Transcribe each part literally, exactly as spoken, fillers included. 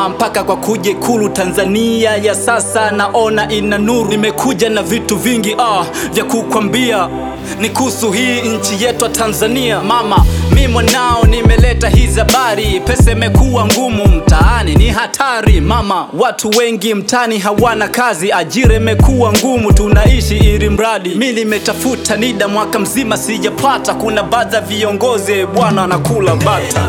mama mpaka kwa kuja Ikulu. Tanzania ya sasa naona ina nuru. Nimekuja na vitu vingi ah vya kukwambia ni kuhusu hii nchi yetu Tanzania. Mama, mimi mwanao nimeleta hizi habari. Pesa imekuwa ngumu mtaani, ni hatari mama. Watu wengi mtaani hawana kazi, ajira imekuwa ngumu, tunaishi ili mradi. Mimi nimetafuta NIDA mwaka mzima sijapata. Kuna baadhi ya viongozi bwana anakula bata.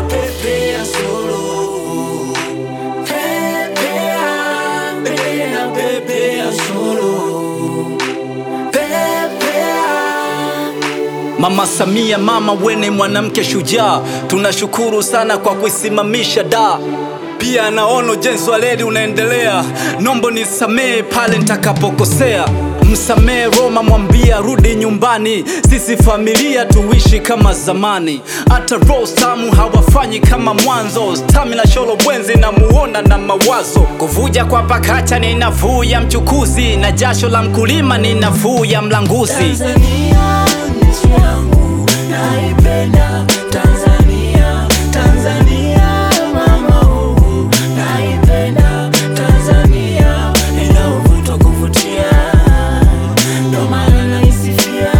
Mama Samia, mama wene mwanamke shujaa, tunashukuru sana kwa kuisimamisha da. Pia naona ujenzi wa reli unaendelea, nombo nisamee pale nitakapokosea. Msamee Roma, mwambia rudi nyumbani, sisi familia tuishi kama zamani. Hata Rostamu hawafanyi kama mwanzo, stamina sholo bwenzi na muona na mawazo. Kuvuja kwa pakacha ni nafuu ya mchukuzi, na jasho la mkulima ni nafuu ya mlanguzi. Tanzania nchi yangu naipenda, Tanzania, Tanzania mama huu naipenda, Tanzania ina uvuto kuvutia, ndo maana naisifia.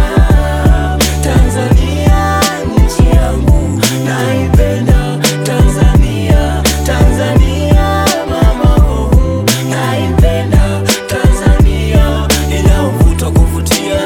Tanzania nchi yangu naipenda, Tanzania, Tanzania mama huu naipenda, Tanzania ina uvuto kuvutia.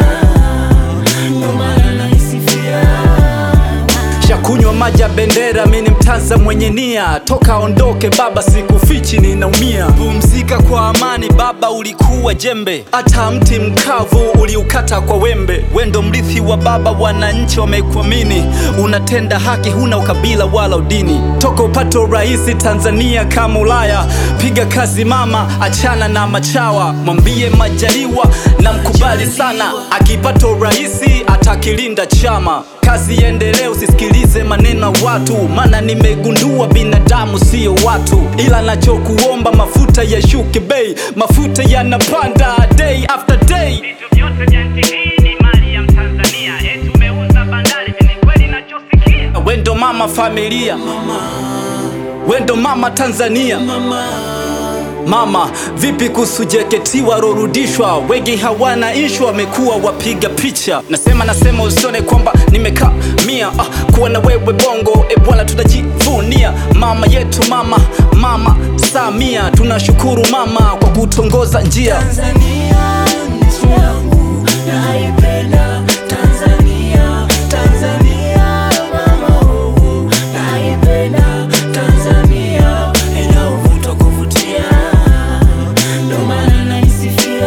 Shakunywa maji ya bendera, mimi ni mtanza mwenye nia. Toka ondoke baba sikufichi ninaumia. Pumzika kwa amani baba, ulikuwa jembe, hata mti mkavu uliukata kwa wembe. Wendo mrithi wa baba, wananchi wamekuamini. Unatenda haki, huna ukabila wala udini. Toka upate uraisi Tanzania kama Ulaya. Piga kazi mama, achana na machawa. Mwambie Majaliwa na mkubali sana, akipata uraisi atakilinda chama. Kazi iendelee, usisikilize maneno watu, maana nimegundua binadamu sio watu. Ila nachokuomba mafuta yashuke bei, mafuta yanapanda day after day. Vitu vyote vya nchi hii ni mali ya Mtanzania, eti umeuza bandari, ni kweli nachosikia. Wendo mama familia, wendo mama Tanzania. Mama, vipi kuhusu J K T warorudishwa? Wengi hawana issue, wamekuwa wapiga picha. Nasema nasema usione kwamba nimekamia, ah, kuwa na wewe bongo, e bwana tutajivunia. Mama yetu mama, mama Samia, tunashukuru mama kwa kutongoza njia. Tanzania nchi yangu naipenda, Tanzania, Tanzania mama huu naipenda, Tanzania ina uvuto kuvutia, ndo maana naisifia.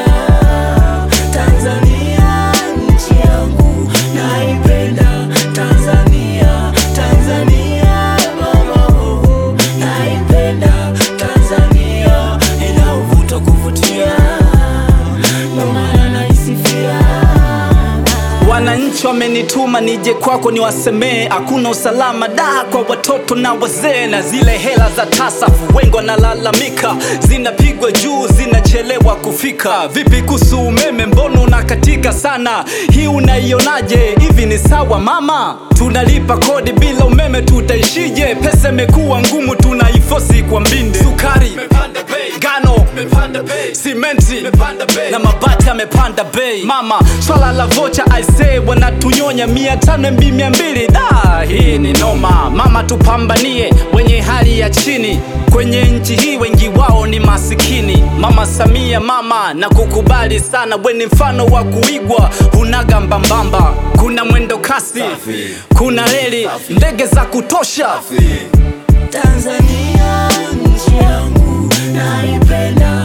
Tanzania nchi yangu naipenda, Tanzania, Tanzania mama huu naipenda, Tanzania ina uvuto kuvutia, ndo maana naisifia. Wananchi wamenituma nije kwako niwasemee, hakuna usalama da kwa watoto na wazee. Na zile hela za tasafu wengi wanalalamika, zinapigwa juu zinachelewa kufika. Vipi kuhusu umeme, mbona unakatika sana? Hii unaionaje? Hivi ni sawa mama? Tunalipa kodi bila umeme tutaishije? Pesa imekuwa ngumu tunaifosi kwa mbinde. Sukari imepanda bei, ngano imepanda bei, simenti imepanda bei, na mabati yamepanda bei. Mama, swala la vocha I say wanatunyonya mia tano mbi mia mbili. Da, hii ni noma. Mama tupambanie wenye hali ya chini, kwenye nchi hii wengi wao ni masikini. Mama Samia mama, na kukubali sana, we ni mfano wa kuigwa, hunaga mbambamba. Kuna mwendo kasi, kuna reli, ndege za kutosha. Tanzania nchi yangu naipenda,